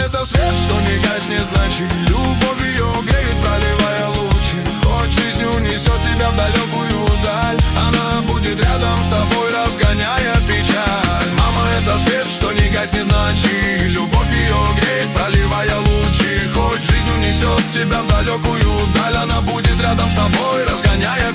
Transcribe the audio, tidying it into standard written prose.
это свет, что не гаснет в ночи. Любовь ее греет, проливая лучи. Хоть жизнь унесет тебя в далекую даль, она будет рядом с тобой, разгоняя печаль. Мама, это свет, что не гаснет в ночи. Любовь ее греет, проливая лучи. Хоть жизнь унесет тебя в далекую даль, она будет рядом с тобой, разгоняя